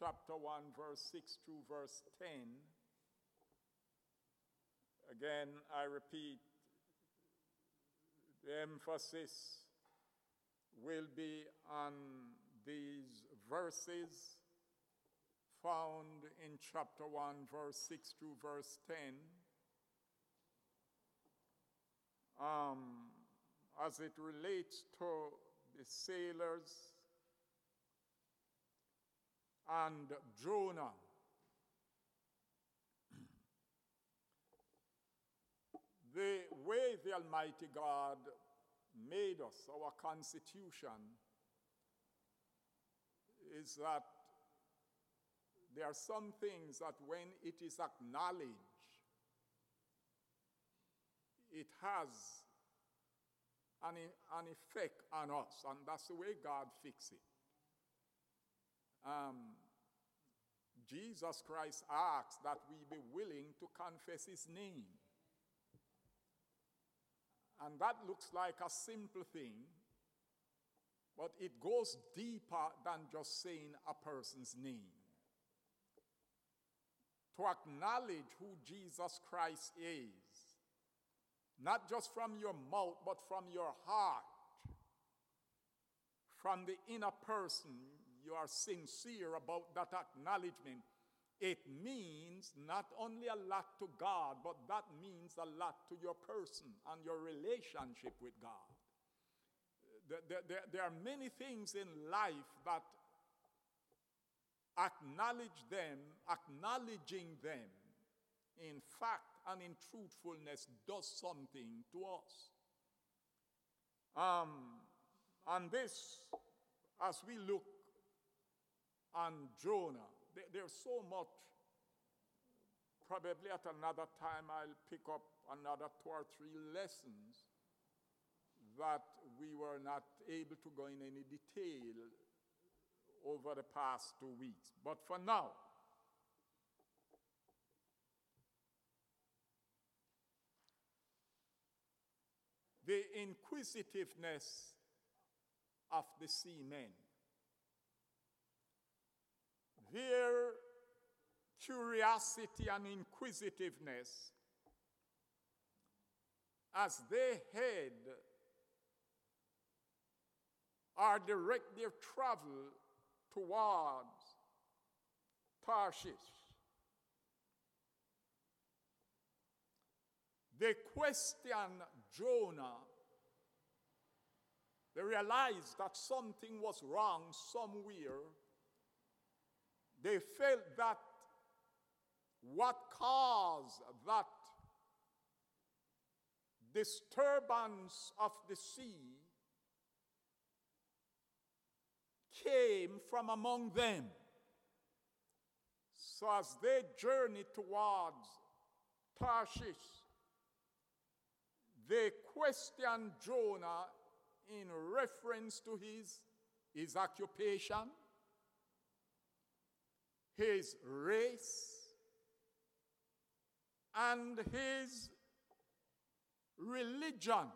chapter 1, verse 6 through verse 10. Again, I repeat, the emphasis will be on these verses found in chapter 1, verse 6 through verse 10, as it relates to the sailors and Jonah. The way the Almighty God made us, our constitution, is that there are some things that when it is acknowledged, it has an effect on us, and that's the way God fixes it. Jesus Christ asks that we be willing to confess his name. And that looks like a simple thing, but it goes deeper than just saying a person's name. To acknowledge who Jesus Christ is, not just from your mouth, but from your heart, from the inner person, you are sincere about that acknowledgement. It means not only a lot to God, but that means a lot to your person and your relationship with God. There are many things in life that acknowledging them, in fact and in truthfulness, does something to us. And this, as we look on Jonah, there's so much. Probably at another time I'll pick up another 2 or 3 lessons that we were not able to go in any detail over the past 2 weeks. But for now, the inquisitiveness of the seamen. Their curiosity and inquisitiveness as they head or direct their travel towards Tarshish. They question Jonah. They realized that something was wrong somewhere. They felt that what caused that disturbance of the sea came from among them. So as they journeyed towards Tarshish, they questioned Jonah in reference to his occupation, his race, and his religion.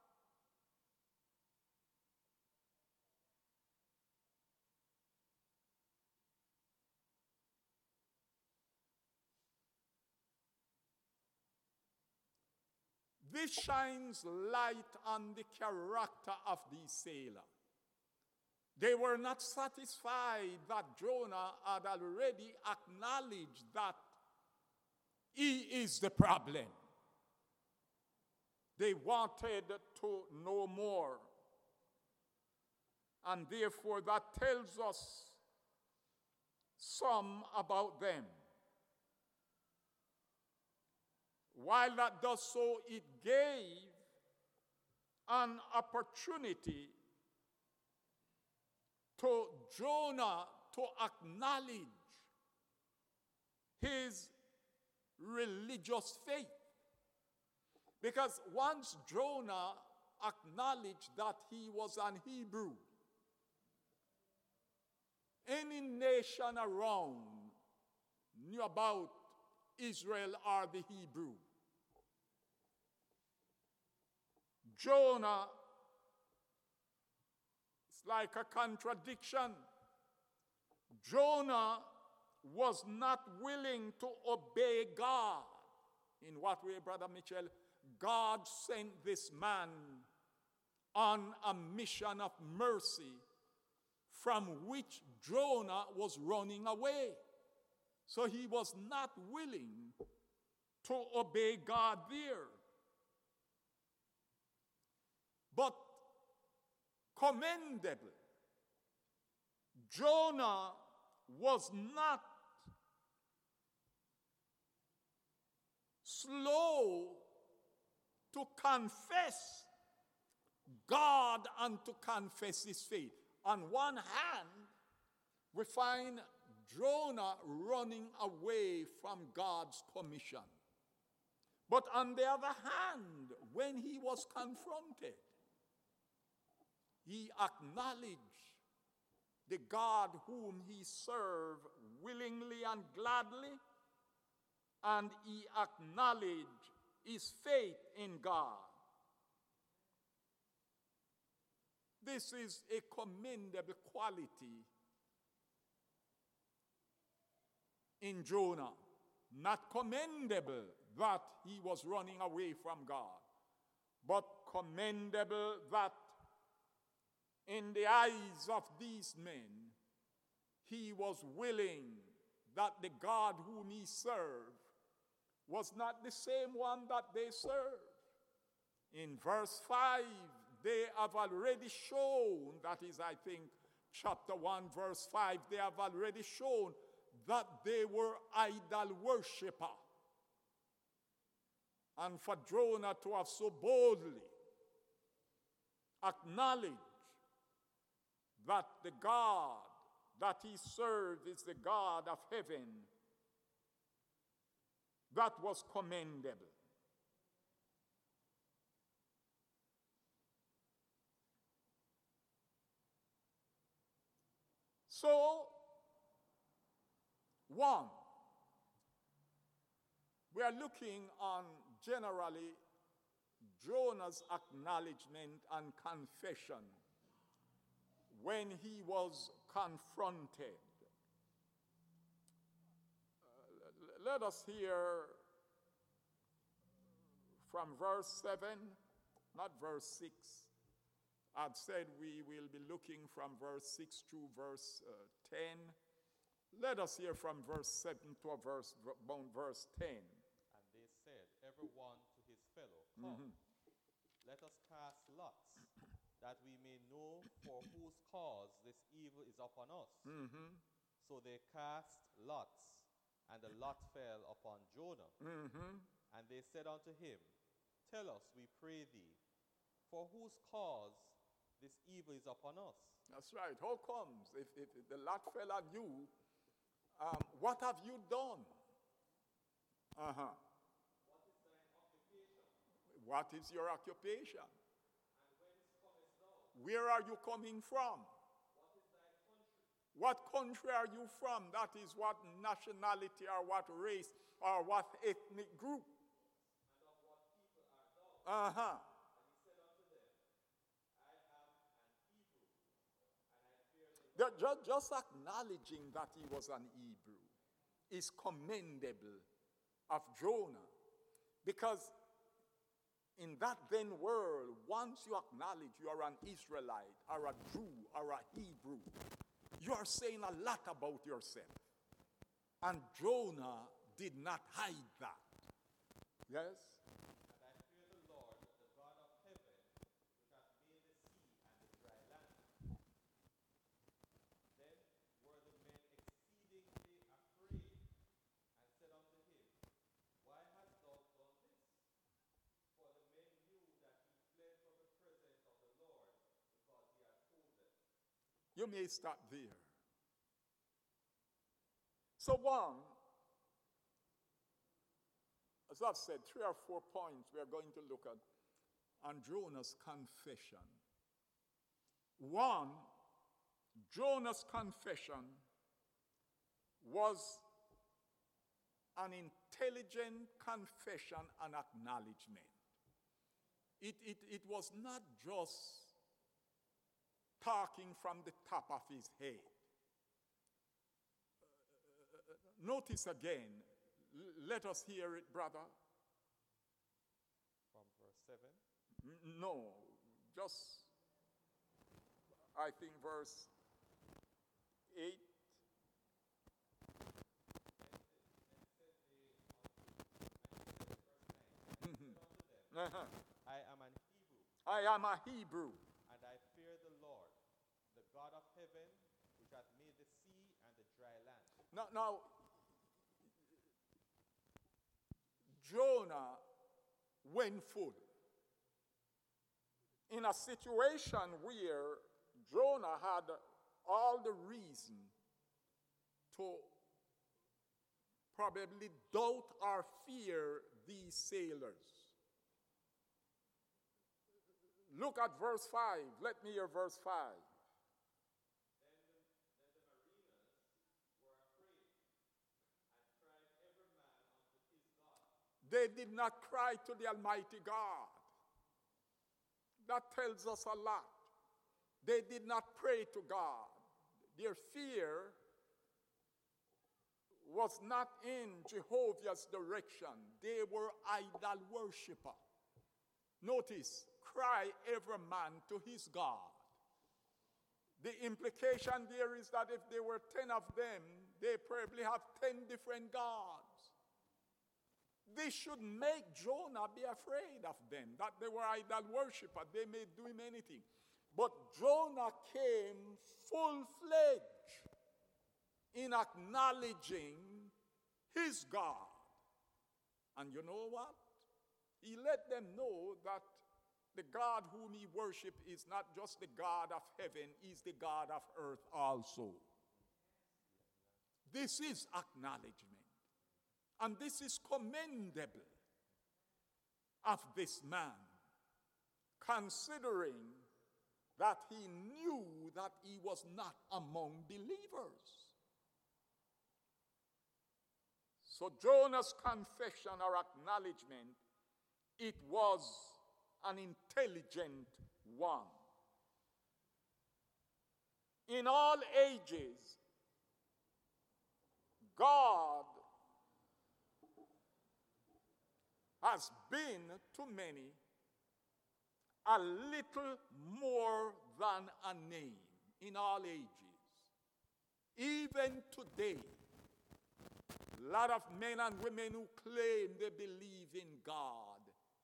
This shines light on the character of these sailors. They were not satisfied that Jonah had already acknowledged that he is the problem. They wanted to know more. And therefore, that tells us some about them. While that does so, it gave an opportunity to Jonah to acknowledge his religious faith. Because once Jonah acknowledged that he was an Hebrew, any nation around knew about Israel or the Hebrew. Jonah is like a contradiction. Jonah was not willing to obey God. In what way, Brother Mitchell? God sent this man on a mission of mercy from which Jonah was running away. So he was not willing to obey God there. But commendable, Jonah was not slow to confess God and to confess his faith. On one hand, we find Jonah running away from God's commission. But on the other hand, when he was confronted, he acknowledged the God whom he served willingly and gladly, and he acknowledged his faith in God. This is a commendable quality in Jonah. Not commendable that he was running away from God, but commendable that in the eyes of these men, he was willing that the God whom he served was not the same one that they served. In verse 5, they have already shown, that is, I think, chapter 1, verse 5, they have already shown that they were idol worshiper. And for Jonah to have so boldly acknowledged that the God that he served is the God of heaven, that was commendable. So, one, we are looking on generally Jonah's acknowledgement and confession when he was confronted. Let us hear from verse 7, not verse 6. I've said we will be looking from verse 6 to verse 10. Let us hear from verse 7 to verse 10. And they said, every one to his fellow, come, let us cast lots, that we may know for whose cause this evil is upon us. So they cast lots, and the lot fell upon Jonah. And they said unto him, tell us, we pray thee, for whose cause this evil is upon us. That's right. How comes? If the lot fell on you, what have you done? What is thine occupation? What is your occupation? And whence comest thou? Where are you coming from? What is thy country? What country are you from? That is what nationality or what race or what ethnic group. And of what people art thou? And he said unto them, I am an Hebrew, and I fear the Lord. Just acknowledging that he was an Hebrew is commendable of Jonah, because in that then world, once you acknowledge you are an Israelite or a Jew or a Hebrew, you are saying a lot about yourself. And Jonah did not hide that. Yes? And I fear the Lord, the God of heaven, which hath made the sea and the dry land. Then were the men exceedingly afraid, and said unto him, why hast thou done this? For the men knew that he fled from the presence of the Lord, because he had told them. You may stop there. So one, as I've said, 3 or 4 points we are going to look at on Jonah's confession. One, Jonah's confession was an intelligent confession and acknowledgement. It was not just talking from the top of his head. Notice again, let us hear it, brother. From verse 7. No, just, I think, verse 8. I am an Hebrew, I am a Hebrew, and I fear the Lord, the God of heaven, which hath made the sea and the dry land. Now, Jonah went full. In a situation where Jonah had all the reason to probably doubt or fear these sailors. Look at verse 5. Let me hear verse 5. They did not cry to the Almighty God. That tells us a lot. They did not pray to God. Their fear was not in Jehovah's direction. They were idol worshiper. Notice, cry every man to his God. The implication there is that if there were 10 of them, they probably have 10 different gods. This should make Jonah be afraid of them, that they were idol worshippers. They may do him anything. But Jonah came full-fledged in acknowledging his God. And you know what? He let them know that the God whom he worshiped is not just the God of heaven, he's the God of earth also. This is acknowledgement. And this is commendable of this man, considering that he knew that he was not among believers. So Jonah's confession or acknowledgement, it was an intelligent one. In all ages, God has been to many a little more than a name in all ages. Even today, a lot of men and women who claim they believe in God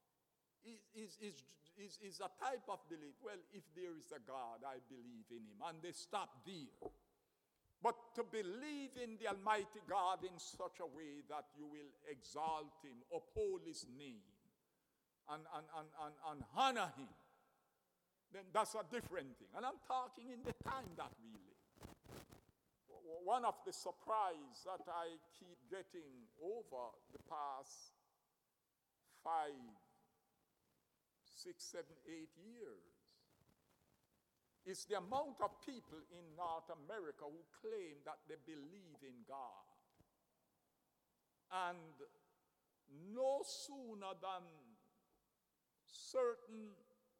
is a type of belief. Well, if there is a God, I believe in him. And they stop there. But to believe in the Almighty God in such a way that you will exalt him, uphold his name, and honor him, then that's a different thing. And I'm talking in the time that we live. One of the surprises that I keep getting over the past 5, 6, 7, 8 years is the amount of people in North America who claim that they believe in God. And no sooner than certain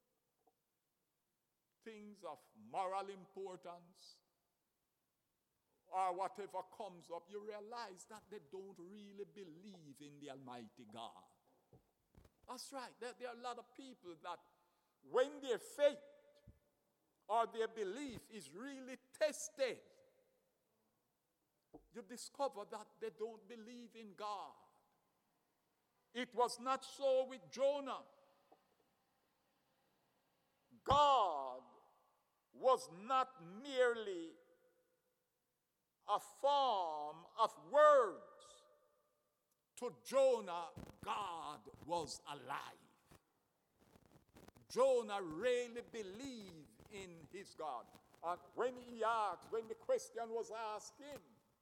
things of moral importance or whatever comes up, you realize that they don't really believe in the Almighty God. That's right. There are a lot of people that when their faith or their belief is really tested, you discover that they don't believe in God. It was not so with Jonah. God was not merely a form of words. To Jonah, God was alive. Jonah really believed in his God. And when the question was asked him,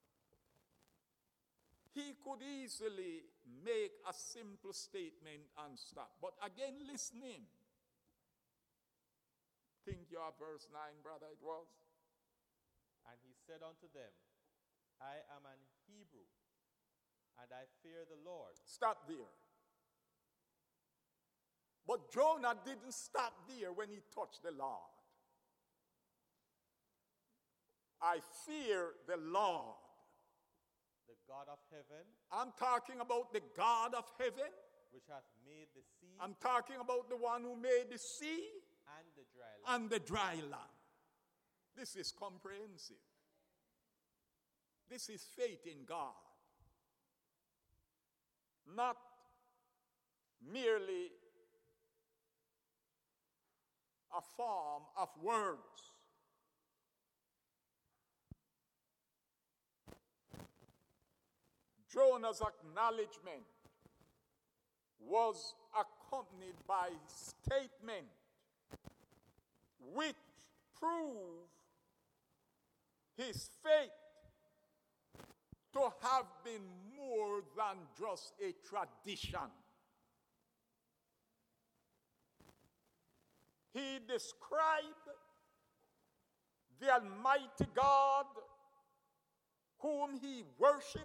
he could easily make a simple statement and stop. But again, listening. Think you are verse 9, brother, it was. And he said unto them, I am an Hebrew, and I fear the Lord. Stop there. But Jonah didn't stop there when he touched the Lord. I fear the Lord. The God of heaven, I'm talking about the God of heaven. which hath made the sea I'm talking about the one who made the sea and the dry land. and the dry land. This is comprehensive. This is faith in God. Not merely a form of words. Jonah's acknowledgement was accompanied by statement which prove his faith to have been more than just a tradition. He described the Almighty God whom he worshiped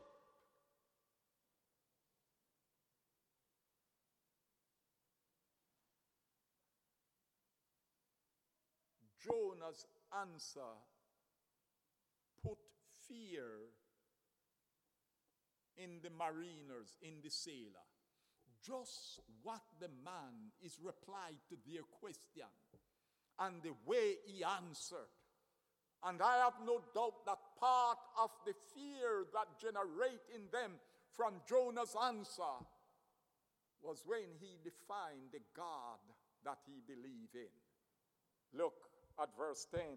Jonah's answer put fear in the mariners, in the sailor. Just what the man is replied to their question and the way he answered. And I have no doubt that part of the fear that generate in them from Jonah's answer was when he defined the God that he believed in. Look at verse 10.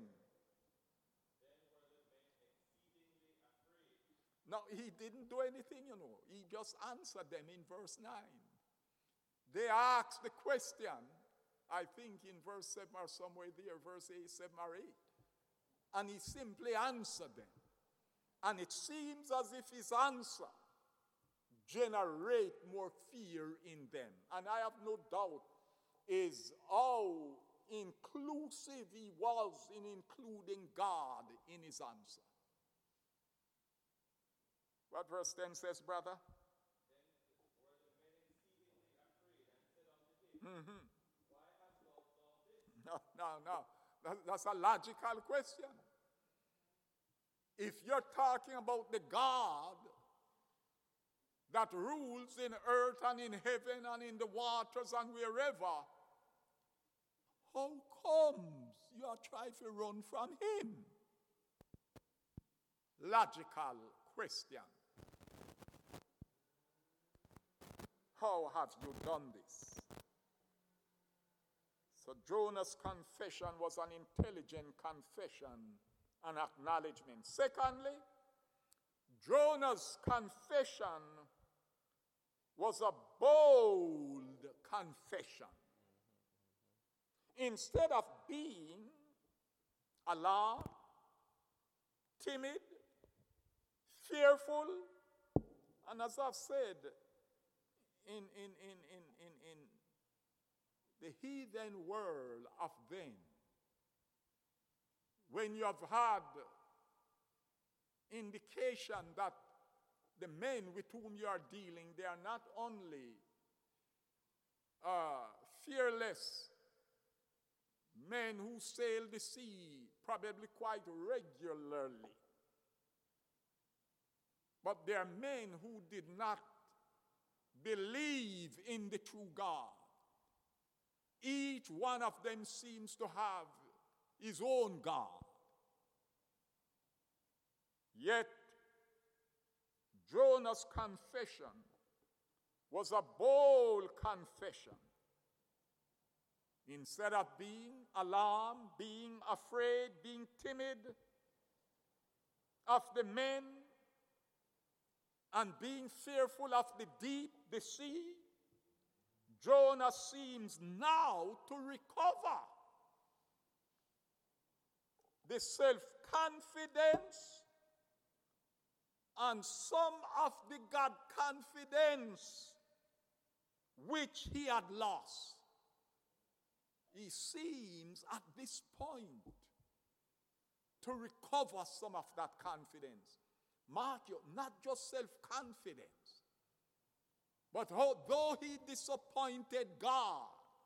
No, he didn't do anything, He just answered them in verse 9. They asked the question, I think in verse 7 or somewhere there, verse 8, 7 or 8. And he simply answered them. And it seems as if his answer generate more fear in them. And I have no doubt is how inclusive he was in including God in his answer. What verse 10 says, brother? Mm-hmm. No. That's a logical question. If you're talking about the God that rules in earth and in heaven and in the waters and wherever, how comes you are trying to run from him? Logical question. How have you done this? So Jonah's confession was an intelligent confession and acknowledgement. Secondly, Jonah's confession was a bold confession. Instead of being alarmed, timid, fearful, and as I've said, in the heathen world of then, when you have had indication that the men with whom you are dealing, they are not only fearless men who sail the sea probably quite regularly, but they are men who did not believe in the true God. Each one of them seems to have his own God. Yet, Jonah's confession was a bold confession. Instead of being alarmed, being afraid, being timid of the men, and being fearful of the deep, the sea, Jonah seems now to recover the self-confidence and some of the God confidence which he had lost. He seems at this point to recover some of that confidence. Mark you, not just self-confidence, but though he disappointed God,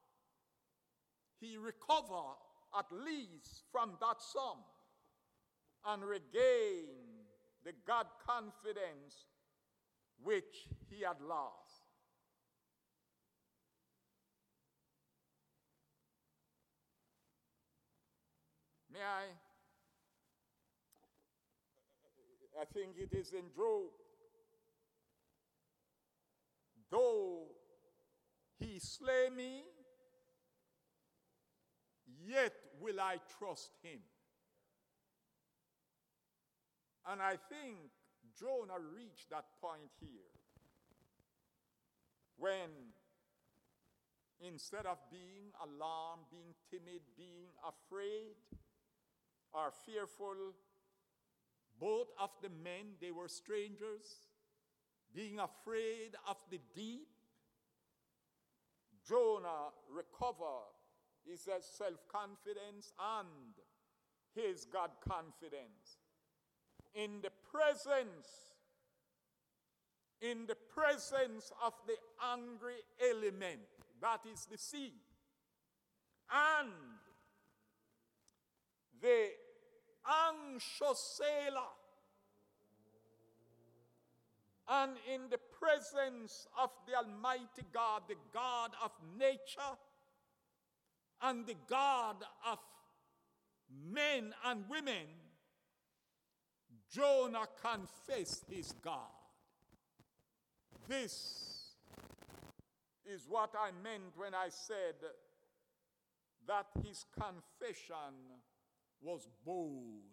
he recovered at least from that sum and regained the God confidence which he had lost. May I think it is in Job. Though he slay me, yet will I trust him. And I think Jonah reached that point here when instead of being alarmed, being timid, being afraid or fearful, both of the men, they were strangers, being afraid of the deep, Jonah recovered his self-confidence and his God-confidence. In the presence of the angry element, that is the sea, and the anxious sailor, and in the presence of the Almighty God, the God of nature, and the God of men and women, Jonah confessed his God. This is what I meant when I said that his confession was bold.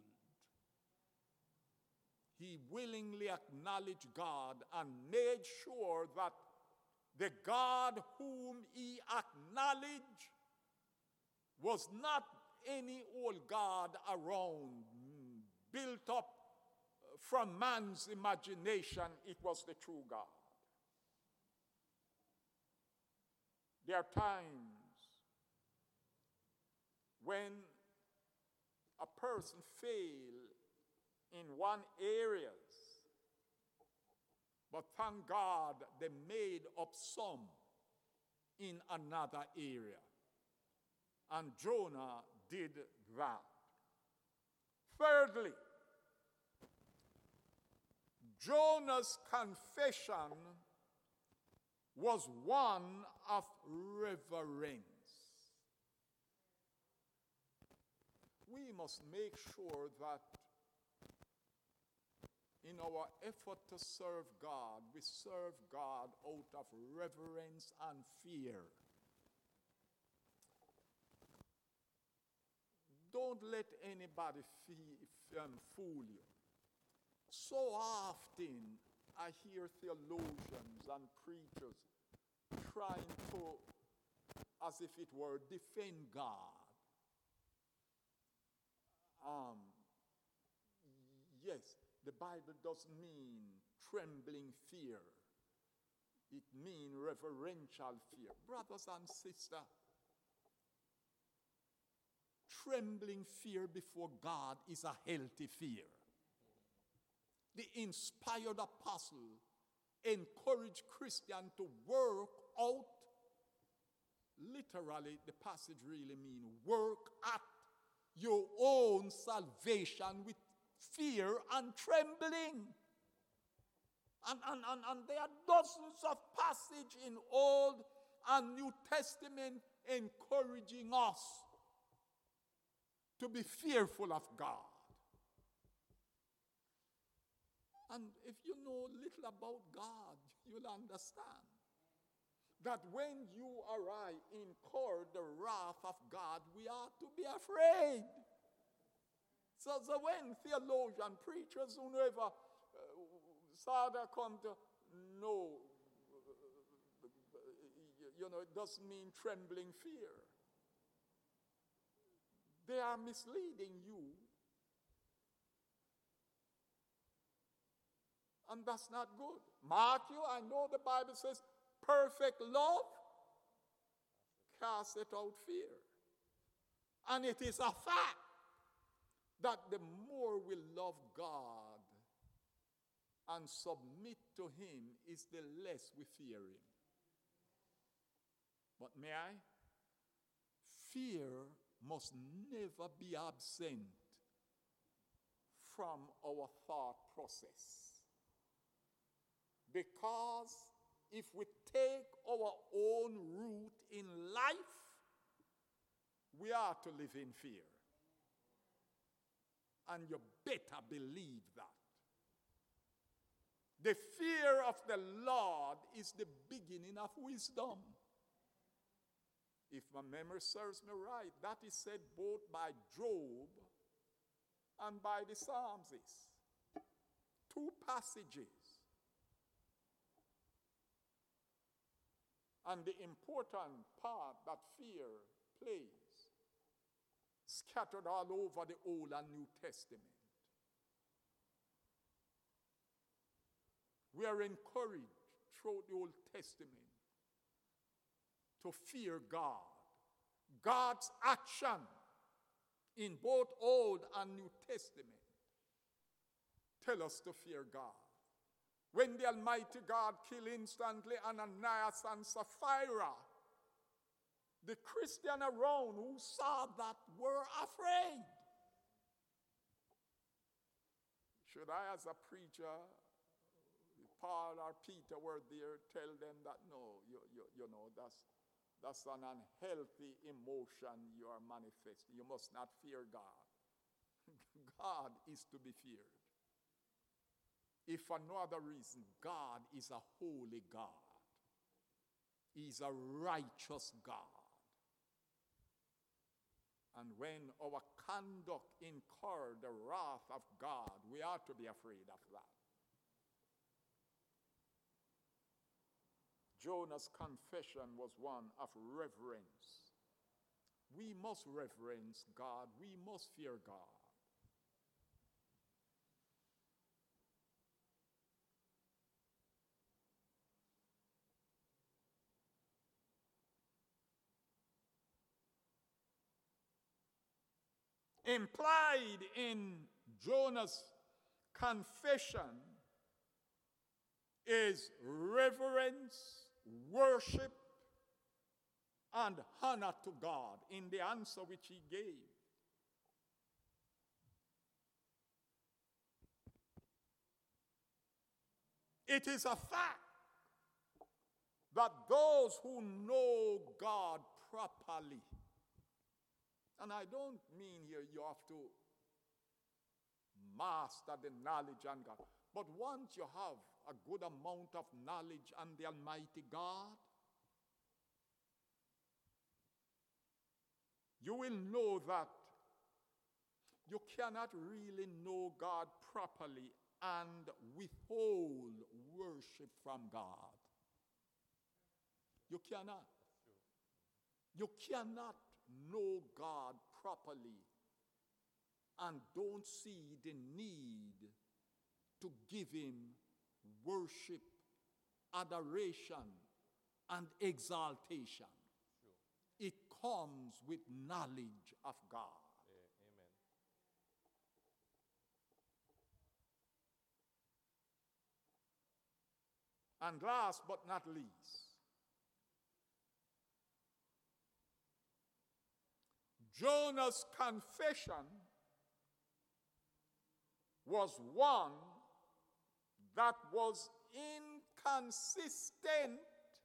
He willingly acknowledged God and made sure that the God whom he acknowledged was not any old God around, built up from man's imagination. It was the true God. There are times when a person fails in one area, but thank God they made up some in another area. And Jonah did that. Thirdly, Jonah's confession was one of reverence. We must make sure that in our effort to serve God, we serve God out of reverence and fear. Don't let anybody fool you. So often I hear theologians and preachers trying to, as if it were, defend God. Yes, the Bible doesn't mean trembling fear. It means reverential fear. Brothers and sisters, trembling fear before God is a healthy fear. The inspired apostle encouraged Christians to work out, literally the passage really means work at your own salvation with fear and trembling. And there are dozens of passages in Old and New Testament encouraging us to be fearful of God. And if you know little about God, you'll understand that when you or I incur the wrath of God, we ought to be afraid. So when theologians, preachers, whoever, come to know, it doesn't mean trembling fear. They are misleading you. And that's not good. Matthew, I know the Bible says, perfect love casteth out fear. And it is a fact that the more we love God and submit to him, is the less we fear him. But may I? Fear must never be absent from our thought process. Because if we take our own route in life, we are to live in fear. And you better believe that. The fear of the Lord is the beginning of wisdom. If my memory serves me right, that is said both by Job and by the Psalms. Two passages. And the important part that fear plays, scattered all over the Old and New Testament. We are encouraged throughout the Old Testament to fear God. God's action in both Old and New Testament tell us to fear God. When the Almighty God killed instantly Ananias and Sapphira, the Christian around who saw that were afraid. Should I, as a preacher, Paul or Peter were there, tell them that no, you know, that's an unhealthy emotion you are manifesting. You must not fear God. God is to be feared. If for no other reason, God is a holy God. He's a righteous God. And when our conduct incurs the wrath of God, we ought to be afraid of that. Jonah's confession was one of reverence. We must reverence God. We must fear God. Implied in Jonah's confession is reverence, worship, and honor to God in the answer which he gave. It is a fact that those who know God properly, and I don't mean here you have to master the knowledge and God, but once you have a good amount of knowledge on the Almighty God, you will know that you cannot really know God properly and withhold worship from God. You cannot. You cannot know God properly and don't see the need to give him worship, adoration, and exaltation. Sure. It comes with knowledge of God. Amen. And last but not least, Jonah's confession was one that was inconsistent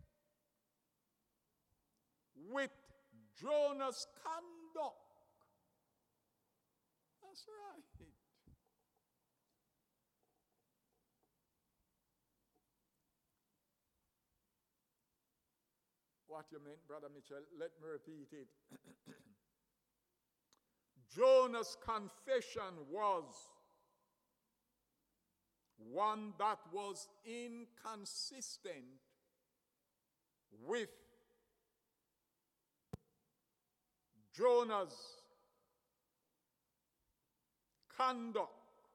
with Jonah's conduct. That's right. What you meant, Brother Mitchell? Let me repeat it. Jonah's confession was one that was inconsistent with Jonah's conduct.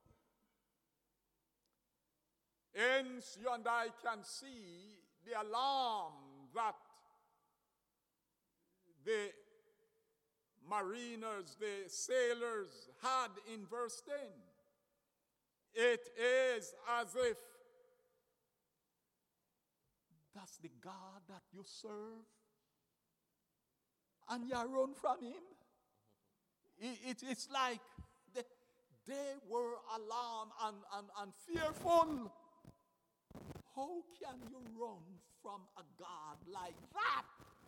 Hence, you and I can see the alarm that the mariners, the sailors had in verse 10. It is as if that's the God that you serve and you run from him. It's like they were alarmed and fearful. How can you run from a God like that?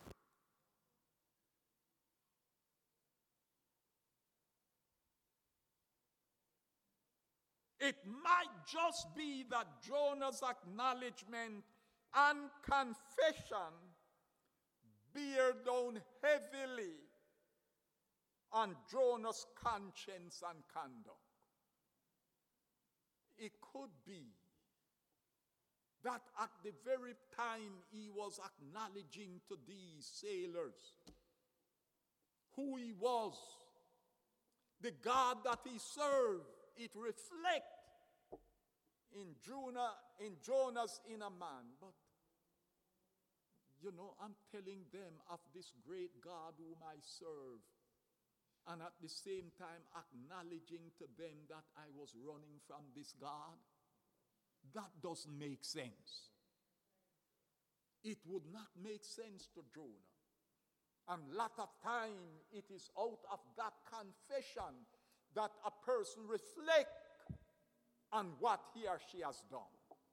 It might just be that Jonah's acknowledgement and confession bear down heavily on Jonah's conscience and conduct. It could be that at the very time he was acknowledging to these sailors who he was, the God that he served, it reflects in Jonah's inner man. But, I'm telling them of this great God whom I serve, and at the same time acknowledging to them that I was running from this God. That doesn't make sense. It would not make sense to Jonah. And a lot of time it is out of that confession that a person reflects on what he or she has done.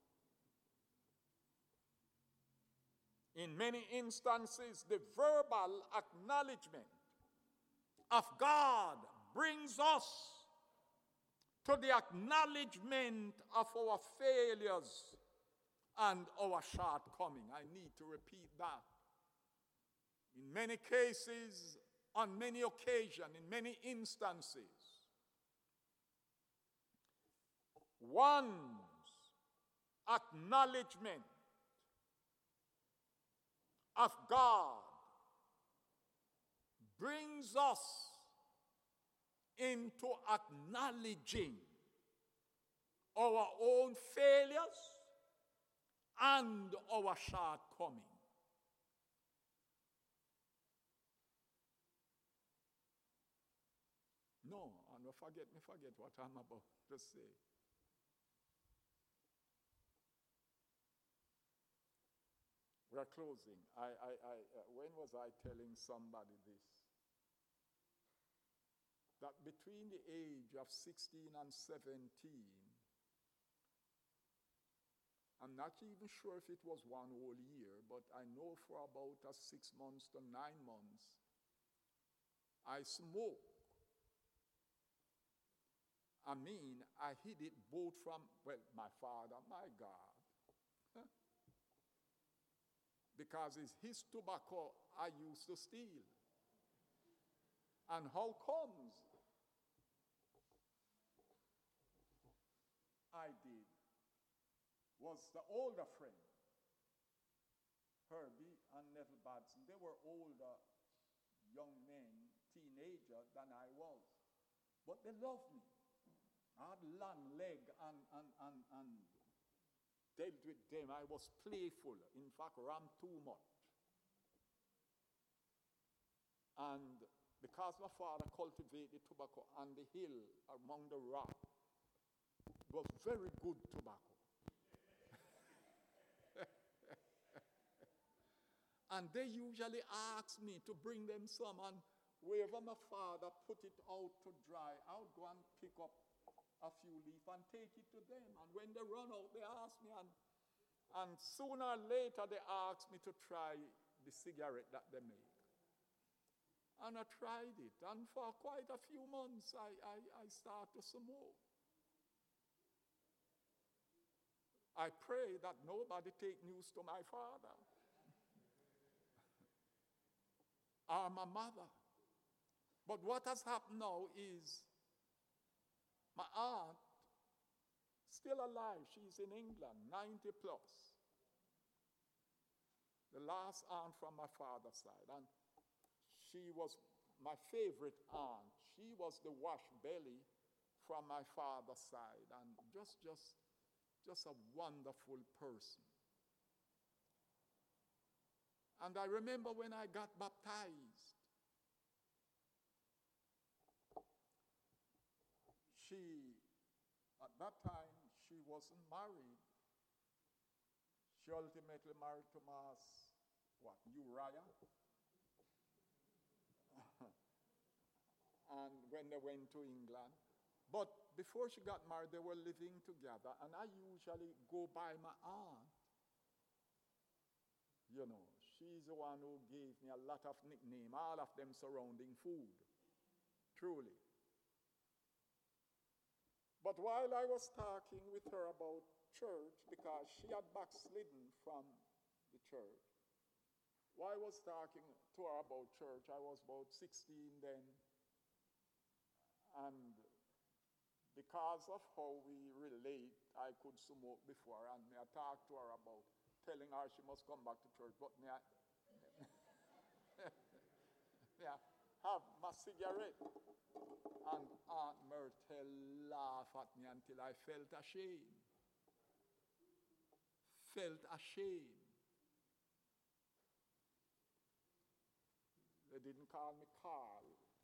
In many instances, the verbal acknowledgement of God brings us to the acknowledgement of our failures and our shortcoming. I need to repeat that. In many cases, on many occasions, in many instances, one's acknowledgement of God brings us into acknowledging our own failures and our shortcomings. No, and forget what I'm about to say. We are closing. When was I telling somebody this? That between the age of 16 and 17, I'm not even sure if it was one whole year, but I know for about 6 months to 9 months, I smoked. I hid it both from, my father, my God. Because it's his tobacco I used to steal. And how comes I did was the older friend, Herbie and Neville Badson. They were older young men, teenager than I was. But they loved me. I had long leg and dealt with them. I was playful. In fact, ran too much. And because my father cultivated tobacco on the hill among the rocks, it was very good tobacco. And they usually ask me to bring them some, and wherever my father put it out to dry, I would go and pick up a few leaves and take it to them. And when they run out, they ask me, and sooner or later they ask me to try the cigarette that they make. And I tried it, and for quite a few months I started to smoke. I pray that nobody take news to my father or my mother. But what has happened now is my aunt, still alive, she's in England, 90 plus. The last aunt from my father's side. And she was my favorite aunt. She was the wash belly from my father's side. And just a wonderful person. And I remember when I got baptized, at that time, she wasn't married. She ultimately married Thomas, Uriah. And when they went to England. But before she got married, they were living together. And I usually go by my aunt You know, she's the one who gave me a lot of nicknames, all of them surrounding food. Truly. But while I was talking with her about church, because she had backslidden from the church, while I was talking to her about church, I was about 16 then, and because of how we relate, I could smoke before, and I talked to her about telling her she must come back to church, but I have my cigarette. And Aunt Myrtle laughed at me until I felt ashamed. Felt ashamed. They didn't call me Carl.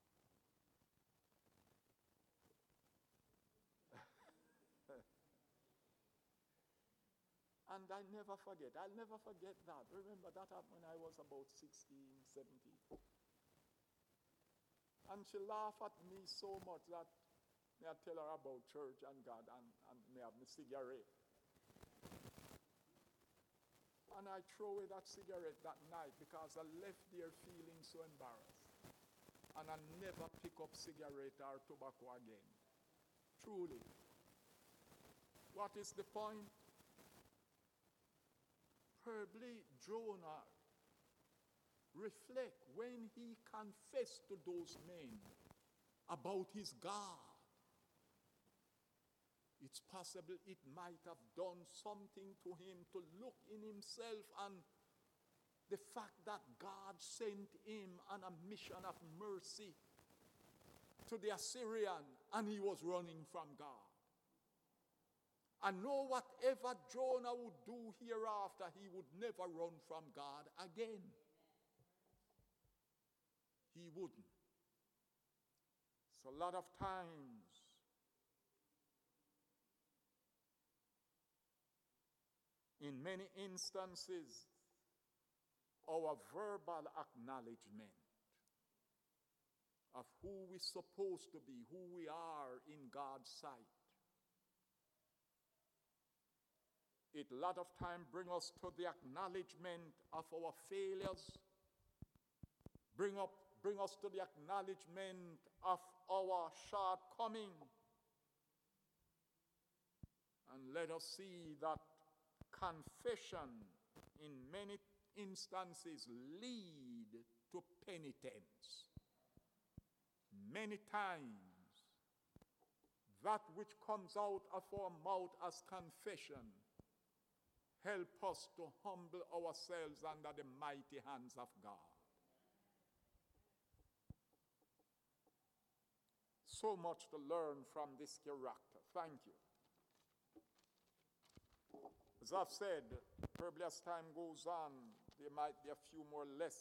And I never forget. I'll never forget that. Remember, that happened when I was about 16, 17. And she laughed at me so much that I tell her about church and God and me have my cigarette. And I throw away that cigarette that night because I left there feeling so embarrassed. And I never pick up cigarette or tobacco again. Truly. What is the point? Probably Jonah reflect when he confessed to those men about his God. It's possible it might have done something to him to look in himself and the fact that God sent him on a mission of mercy to the Assyrian and he was running from God. And know whatever Jonah would do hereafter, he would never run from God again. He wouldn't. So a lot of times, in many instances, our verbal acknowledgement of who we're supposed to be, who we are in God's sight, it a lot of time bring us to the acknowledgement of our failures, bring us to the acknowledgement of our shortcoming, and let us see that confession in many instances lead to penitence. Many times, that which comes out of our mouth as confession help us to humble ourselves under the mighty hands of God. So much to learn from this character. Thank you. As I've said, probably as time goes on, there might be a few more lessons.